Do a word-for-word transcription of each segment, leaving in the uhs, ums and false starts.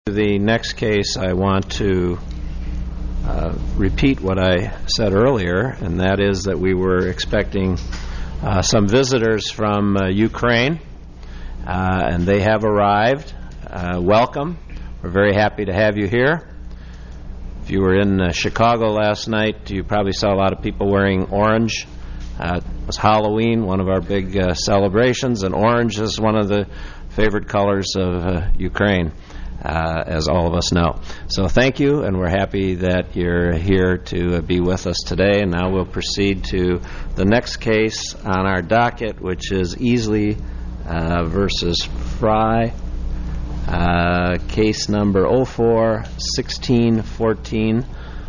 The next case, I want to uh, repeat what I said earlier, and that is that we were expecting uh, some visitors from uh, Ukraine, uh, and they have arrived. Uh, welcome. We're very happy to have you here. If you were in uh, Chicago last night, you probably saw a lot of people wearing orange. Uh, it was Halloween, one of our big uh, celebrations, and orange is one of the favorite colors of uh, Ukraine. Uh, as all of us know. So thank you, and we're happy that you're here to uh, be with us today. And now we'll proceed to the next case on our docket, which is Easley uh, versus Fry, uh, case number oh four sixteen fourteen.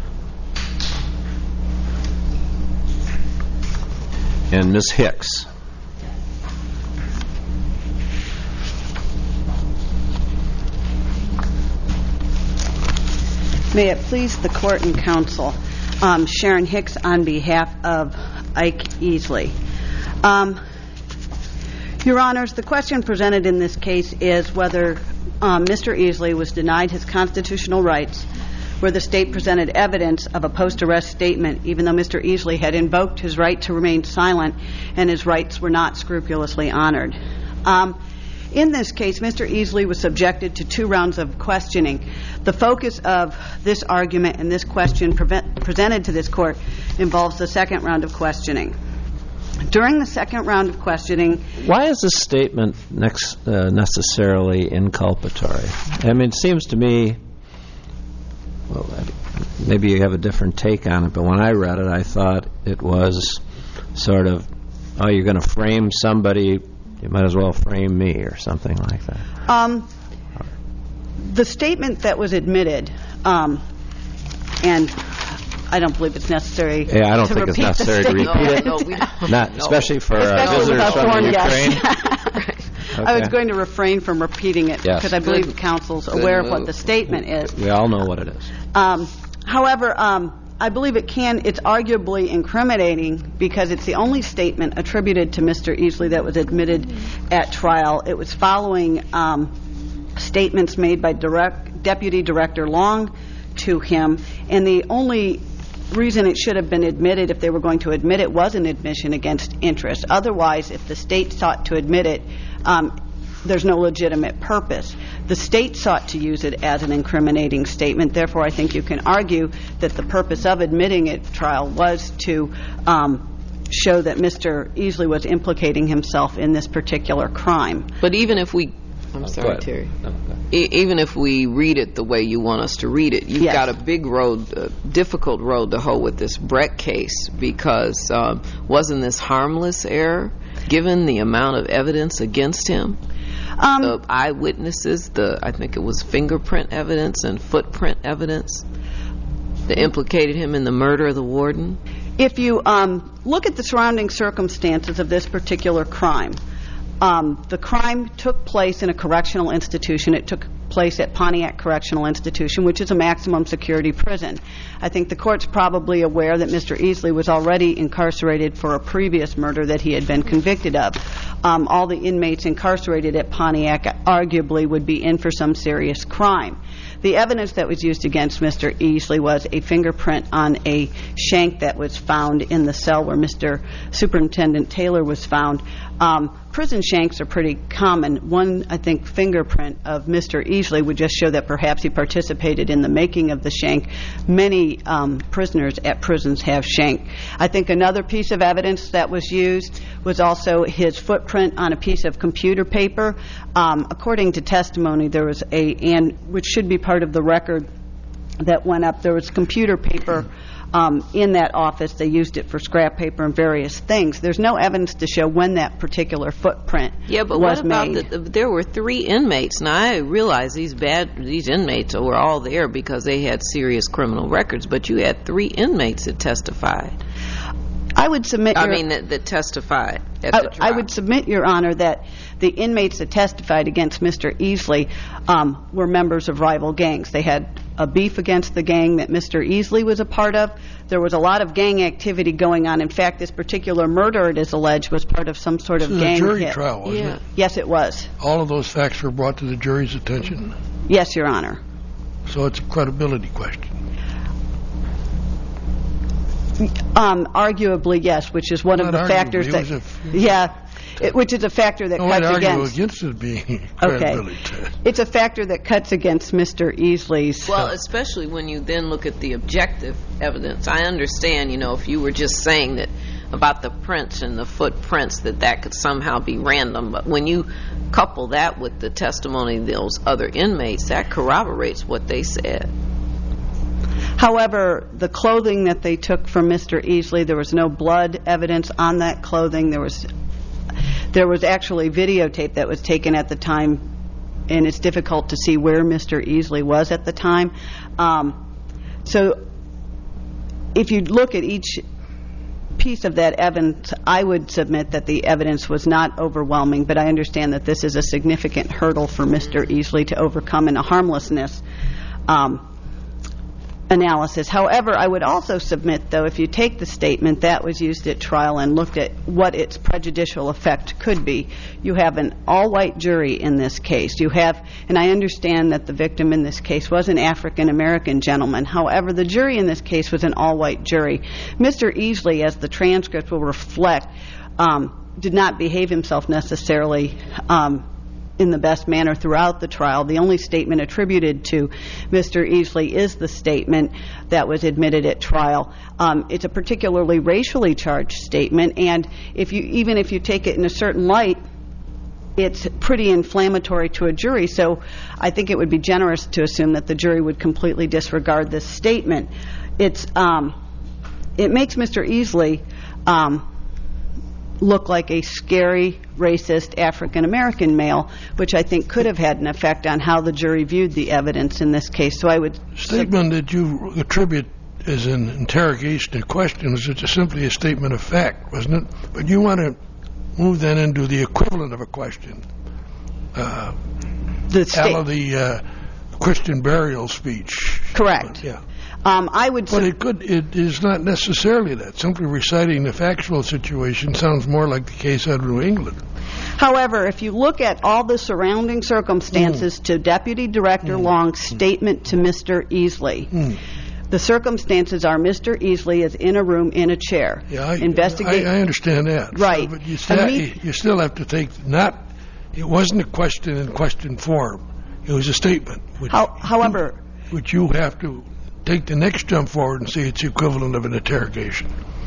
And Miz Hicks. May it please the court and counsel, um, Sharon Hicks on behalf of Ike Easley. Um, Your Honors, the question presented in this case is whether um, Mister Easley was denied his constitutional rights where the state presented evidence of a post-arrest statement, even though Mister Easley had invoked his right to remain silent and his rights were not scrupulously honored. Um, In this case, Mister Easley was subjected to two rounds of questioning. The focus of this argument and this question prevent, presented to this court involves the second round of questioning. During the second round of questioning... Why is this statement next, uh, necessarily inculpatory? I mean, it seems to me, well, maybe you have a different take on it, but when I read it, I thought it was sort of, oh, you're going to frame somebody... You might as well frame me or something like that. Um, the statement that was admitted, um, and I don't believe it's necessary. Yeah, I don't to think it's repeat necessary to repeat it. No, no, we don't. Not No. especially for uh, Especially visitors from foreign Ukraine. guests. Okay. I was going to refrain from repeating it Yes. because I believe Good. the counsel's Good aware move. of what the statement is. We all know what it is. Um, however, um, I believe it can, it's arguably incriminating because it's the only statement attributed to Mister Easley that was admitted at trial. It was following um, statements made by direct, Deputy Director Long to him, and the only reason it should have been admitted, if they were going to admit it, was an admission against interest. Otherwise, if the state sought to admit it, um, there's no legitimate purpose. The state sought to use it as an incriminating statement. Therefore, I think you can argue that the purpose of admitting it at trial was to um, show that Mister Easley was implicating himself in this particular crime. But even if we, I'm Oh, sorry, Terry. No, e- even if we read it the way you want us to read it, you've Yes. got a big road, uh, difficult road to hoe with this Brecht case because um, wasn't this harmless error given the amount of evidence against him? Um, The eyewitnesses, the I think it was fingerprint evidence and footprint evidence that implicated him in the murder of the warden. If you um, look at the surrounding circumstances of this particular crime, um, the crime took place in a correctional institution. It took place at Pontiac Correctional Institution, which is a maximum security prison. I think the court's probably aware that Mister Easley was already incarcerated for a previous murder that he had been convicted of. Um, all the inmates incarcerated at Pontiac arguably would be in for some serious crime. The evidence that was used against Mister Easley was a fingerprint on a shank that was found in the cell where Mister Superintendent Taylor was found. Um, prison shanks are pretty common. One, I think, fingerprint of Mister Easley would just show that perhaps he participated in the making of the shank. Many um, prisoners at prisons have shank. I think another piece of evidence that was used was also his footprint on a piece of computer paper. Um, according to testimony, there was a, and which should be part of the record that went up, there was computer paper um, in that office. They used it for scrap paper and various things. There's no evidence to show when that particular footprint Yeah, but was what about made. the, the, there were three inmates. Now I realize these bad these inmates were all there because they had serious criminal records, but you had three inmates that testified. I would submit. I your, mean that, that testified at I, the trial. I would submit, Your Honor, that the inmates that testified against Mister Easley um, were members of rival gangs. They had a beef against the gang that Mister Easley was a part of. There was a lot of gang activity going on. In fact, this particular murder, it is alleged, was part of some sort of This is gang a jury hit. trial, wasn't Yeah. it? Yes, it was. All of those facts were brought to the jury's attention. Yes, Your Honor. So it's a credibility question. Um, arguably, yes, which is one Not of the arguably, factors it that, was a f- yeah, it, which is a factor that No, I'd cuts argue against. against it being a credibility Okay, test. it's a factor that cuts against Mister Easley's. Well, especially when you then look at the objective evidence. I understand, you know, if you were just saying that about the prints and the footprints, that that could somehow be random. But when you couple that with the testimony of those other inmates, that corroborates what they said. However, the clothing that they took from Mister Easley, there was no blood evidence on that clothing. There was, there was actually videotape that was taken at the time, and it's difficult to see where Mister Easley was at the time. Um, so, if you look at each piece of that evidence, I would submit that the evidence was not overwhelming, but I understand that this is a significant hurdle for Mister Easley to overcome in a harmlessness um, analysis. However, I would also submit, though, if you take the statement that was used at trial and looked at what its prejudicial effect could be, you have an all-white jury in this case. You have, and I understand that the victim in this case was an African-American gentleman. However, the jury in this case was an all-white jury. Mister Easley, as the transcript will reflect, um, did not behave himself necessarily um, in the best manner throughout the trial. The only statement attributed to Mister Easley is the statement that was admitted at trial. Um, it's a particularly racially charged statement, and if you, even if you take it in a certain light, it's pretty inflammatory to a jury. So I think it would be generous to assume that the jury would completely disregard this statement. It's um, it makes Mister Easley um, look like a scary, racist African-American male, which I think could have had an effect on how the jury viewed the evidence in this case. So I would... Statement that you attribute as an interrogation or question was just simply a statement of fact, wasn't it? But you want to move that into the equivalent of a question. Uh, the sta- out of the uh, Christian burial speech. Correct. Yeah. Um, I would... But it could. It is not necessarily that. Simply reciting the factual situation sounds more like the case out of New England. However, if you look at all the surrounding circumstances mm. to Deputy Director mm. Long's statement to Mister Easley, mm. the circumstances are Mister Easley is in a room in a chair. Yeah, I, Investigate- I, I understand that. Right. So, but you still, you, you still have to take not. It wasn't a question in question form. It was a statement. Which How, however, you, which you have to take the next jump forward and say it's the equivalent of an interrogation.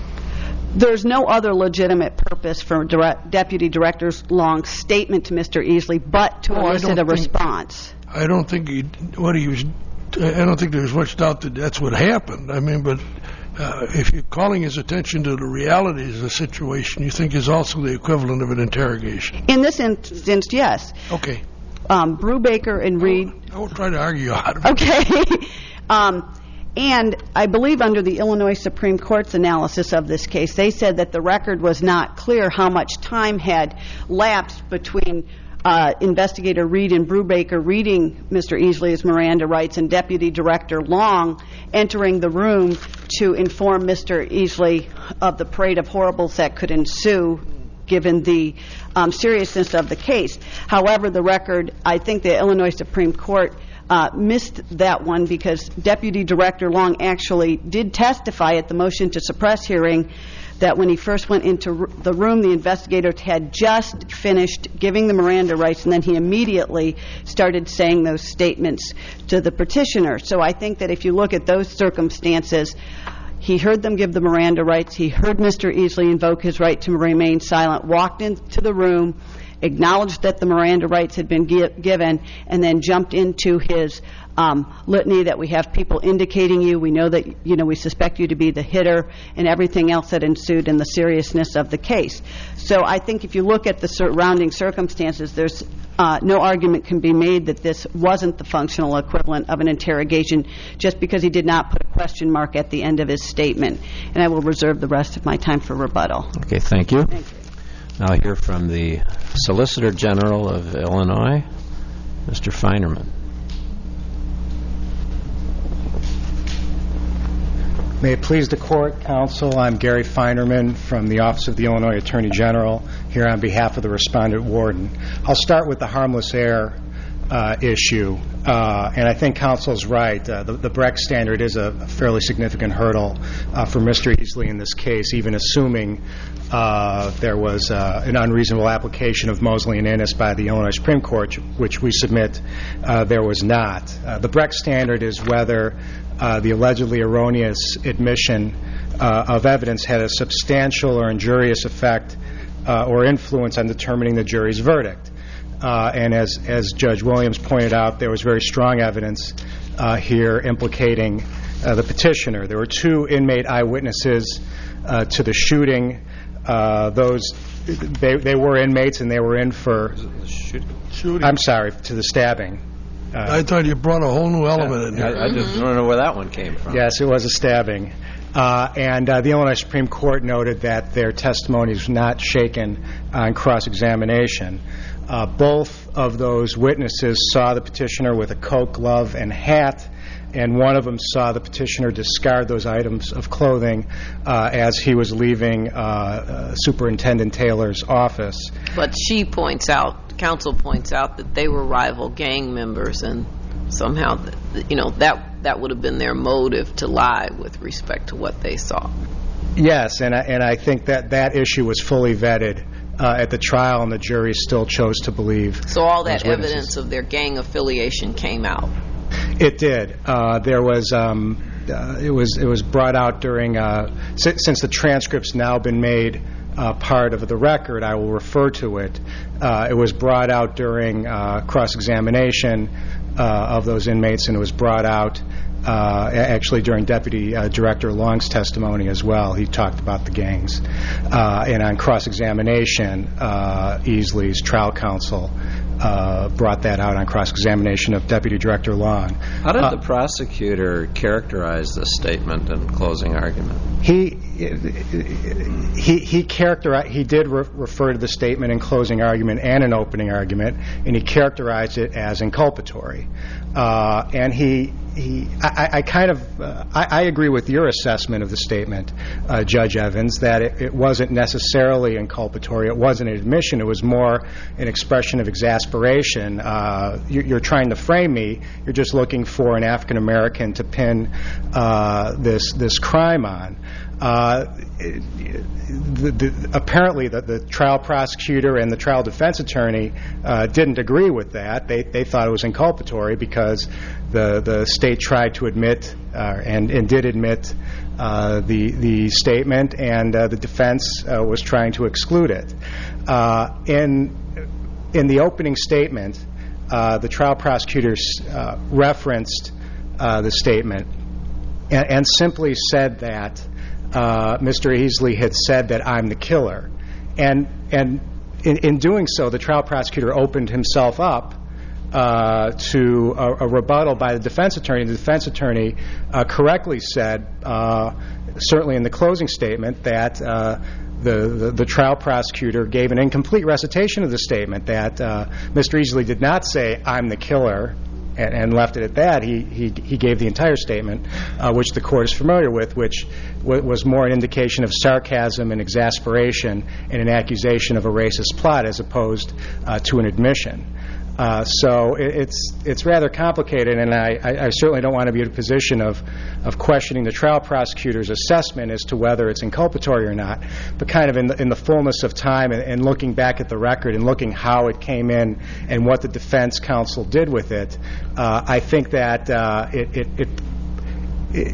There's no other legitimate purpose for direct, Deputy Director Long's statement to Mister Easley but to oh, elicit a think, response. I don't think he, what he was. I don't think there was much doubt that that's what happened. I mean, but uh, if you're calling his attention to the realities of the situation, you think is also the equivalent of an interrogation. In this instance, yes. Okay. Um, Brubaker and Reed. I won't try to argue out of it. Okay. um, And I believe under the Illinois Supreme Court's analysis of this case, they said that the record was not clear how much time had lapsed between uh, Investigator Reed and Brubaker reading Mister Easley's Miranda rights and Deputy Director Long entering the room to inform Mister Easley of the parade of horribles that could ensue given the um, seriousness of the case. However, the record, I think the Illinois Supreme Court Uh, missed that one because Deputy Director Long actually did testify at the motion to suppress hearing that when he first went into r- the room, the investigator had just finished giving the Miranda rights, and then he immediately started saying those statements to the petitioner. So I think that if you look at those circumstances, he heard them give the Miranda rights, he heard Mister Easley invoke his right to remain silent, walked into the room, acknowledged that the Miranda rights had been gi- given, and then jumped into his um, litany that we have people indicating you, we know that, you know, we suspect you to be the hitter, and everything else that ensued in the seriousness of the case. So I think if you look at the surrounding circumstances, there's uh, no argument can be made that this wasn't the functional equivalent of an interrogation just because he did not put a question mark at the end of his statement. And I will reserve the rest of my time for rebuttal. Okay, thank you. Thank you. Now I'll hear from the Solicitor General of Illinois, Mister Feinerman. May it please the Court, Counsel, I'm Gary Feinerman from the Office of the Illinois Attorney General, here on behalf of the Respondent Warden. I'll start with the harmless error uh, issue, uh, and I think Counsel's right. Uh, the, the Brecht standard is a, a fairly significant hurdle uh, for Mister Easley in this case, even assuming uh, there was uh, an unreasonable application of Mosley and Innes by the Illinois Supreme Court, which we submit uh, there was not. Uh, the Brecht standard is whether Uh, the allegedly erroneous admission uh, of evidence had a substantial or injurious effect uh, or influence on determining the jury's verdict. Uh, and as, as Judge Williams pointed out, there was very strong evidence uh, here implicating uh, the petitioner. There were two inmate eyewitnesses uh, to the shooting. Uh, those they, they were inmates, and they were in for Shooting. I'm sorry, to the stabbing. Uh, I thought you brought a whole new element in here. I, I just don't know where that one came from. Yes, it was a stabbing. Uh, and uh, the Illinois Supreme Court noted that their testimony was not shaken on cross-examination. Uh, both of those witnesses saw the petitioner with a coat, glove, and hat, and one of them saw the petitioner discard those items of clothing uh, as he was leaving uh, uh, Superintendent Taylor's office. But she points out, counsel points out, that they were rival gang members, and somehow, you know, that that would have been their motive to lie with respect to what they saw. Yes, and I, and I think that that issue was fully vetted uh, at the trial, and the jury still chose to believe. So all that those witnesses. evidence of their gang affiliation came out. It did. Uh, there was um, uh, it was it was brought out during uh, si- since the transcript's now been made uh, part of the record. I will refer to it. Uh, it was brought out during uh, cross-examination uh, of those inmates, and it was brought out uh, actually during Deputy uh, Director Long's testimony as well. He talked about the gangs, uh, and on cross-examination, uh, Easley's trial counsel Uh, brought that out on cross-examination of Deputy Director Long. How did uh, the prosecutor characterize this statement in closing argument? He he he characterized. He did re- refer to the statement in closing argument and in opening argument, and he characterized it as inculpatory. Uh, and he he I, I kind of uh, I, I agree with your assessment of the statement, uh, Judge Evans, that it, it wasn't necessarily inculpatory. It wasn't an admission. It was more an expression of exasperation. Uh, you, you're trying to frame me. You're just looking for an African American to pin uh, this this crime on. Uh, the, the, apparently, the, the trial prosecutor and the trial defense attorney uh, didn't agree with that. They they thought it was inculpatory because the the state tried to admit uh, and and did admit uh, the the statement, and uh, the defense uh, was trying to exclude it. Uh, in in the opening statement, uh, the trial prosecutors uh, referenced uh, the statement and, and simply said that Uh, Mister Easley had said that I'm the killer, and and in, in doing so, the trial prosecutor opened himself up uh, to a, a rebuttal by the defense attorney. The defense attorney uh, correctly said, uh, certainly in the closing statement, that uh, the, the the trial prosecutor gave an incomplete recitation of the statement, that uh, Mister Easley did not say I'm the killer, and, and left it at that. He he, he gave the entire statement, uh, which the court is familiar with, which w- was more an indication of sarcasm and exasperation and an accusation of a racist plot as opposed uh, to an admission. Uh, so it, it's it's rather complicated, and I, I, I certainly don't want to be in a position of, of questioning the trial prosecutor's assessment as to whether it's inculpatory or not. But kind of in the, in the fullness of time and, and looking back at the record and looking how it came in and what the defense counsel did with it, uh, I think that uh, it, it, it, it,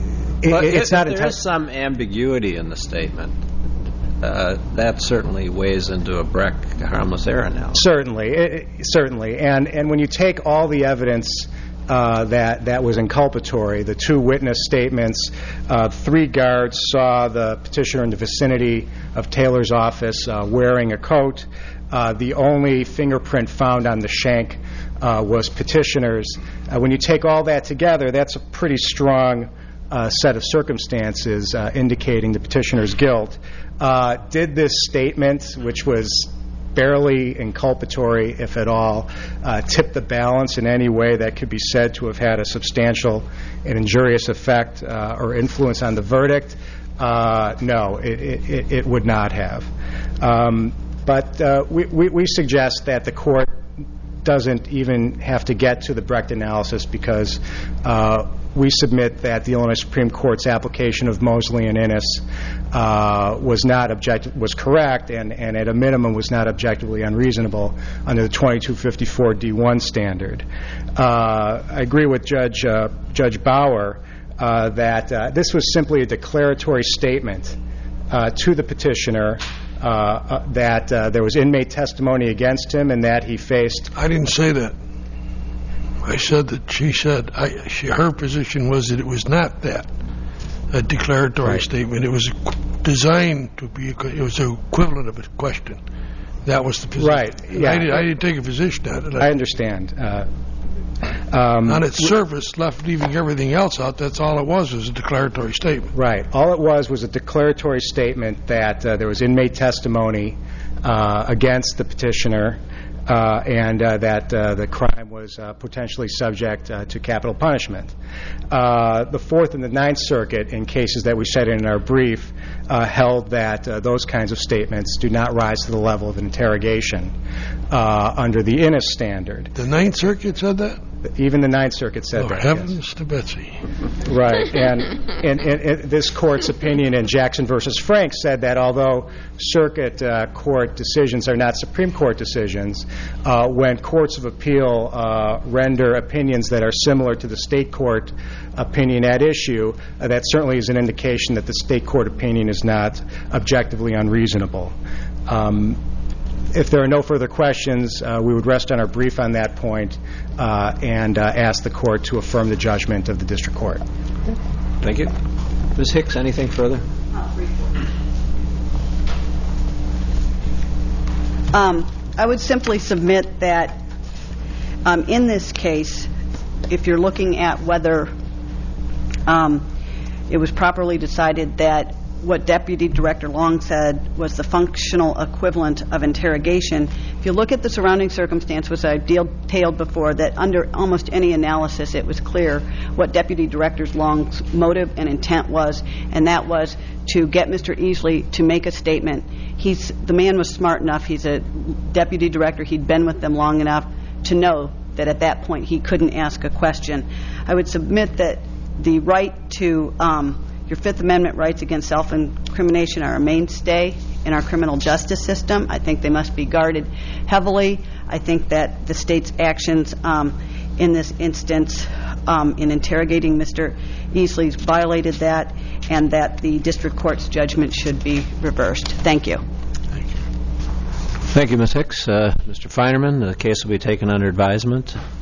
But it it's if not there is some ambiguity in the statement, Uh, that certainly weighs into a Brecht harmless error analysis. Certainly, it, it, certainly, and and when you take all the evidence uh, that that was inculpatory, the two witness statements, uh, three guards saw the petitioner in the vicinity of Taylor's office uh, wearing a coat. Uh, the only fingerprint found on the shank uh, was petitioner's. Uh, when you take all that together, that's a pretty strong uh, set of circumstances uh, indicating the petitioner's guilt. Uh, did this statement, which was barely inculpatory, if at all, uh, tipped the balance in any way that could be said to have had a substantial and injurious effect uh, or influence on the verdict, uh, no, it, it, it would not have. Um, but uh, we, we, we suggest that the court doesn't even have to get to the Brecht analysis because uh, we submit that the Illinois Supreme Court's application of Mosley and Innis uh, was not objective, was correct, and, and at a minimum was not objectively unreasonable under the twenty-two fifty-four D one standard. Uh, I agree with Judge uh, Judge Bauer uh, that uh, this was simply a declaratory statement uh, to the petitioner uh, uh, that uh, there was inmate testimony against him and that he faced. I didn't say that. I said that she said I, she, her position was that it was not that, a declaratory Right. statement. It was designed to be, a, it was the equivalent of a question. That was the position. Right, yeah. I, did, I didn't take a position on it. I understand. Uh, um, on its surface, left leaving everything else out, that's all it was, was a declaratory statement. Right. All it was was a declaratory statement that uh, there was inmate testimony uh, against the petitioner uh, and uh, that uh, the crime was uh, potentially subject uh, to capital punishment. Uh, the Fourth and the Ninth Circuit, in cases that we cited in our brief, uh, held that uh, those kinds of statements do not rise to the level of an interrogation uh, under the Innis standard. The Ninth Circuit said that? Even the Ninth Circuit said Oh, that. heavens yes. to Betsy. Right, and, and, and, and this court's opinion in Jackson versus Frank said that although circuit uh, court decisions are not Supreme Court decisions, uh, when courts of appeal uh, render opinions that are similar to the state court opinion at issue, uh, that certainly is an indication that the state court opinion is not objectively unreasonable. Um, If there are no further questions, uh, we would rest on our brief on that point uh, and uh, ask the court to affirm the judgment of the district court. Thank you. Miz Hicks, anything further? Um, I would simply submit that um, in this case, if you're looking at whether um, it was properly decided that what Deputy Director Long said was the functional equivalent of interrogation, if you look at the surrounding circumstance, which I detailed before, that under almost any analysis it was clear what Deputy Director Long's motive and intent was, and that was to get Mister Easley to make a statement. He's the man was smart enough, he's a deputy director, he'd been with them long enough to know that at that point he couldn't ask a question. I would submit that the right to um, your Fifth Amendment rights against self-incrimination are a mainstay in our criminal justice system. I think they must be guarded heavily. I think that the state's actions um, in this instance um, in interrogating Mister Easley's violated that, and that the district court's judgment should be reversed. Thank you. Thank you, Miz Hicks. Uh, Mister Feinerman, the case will be taken under advisement.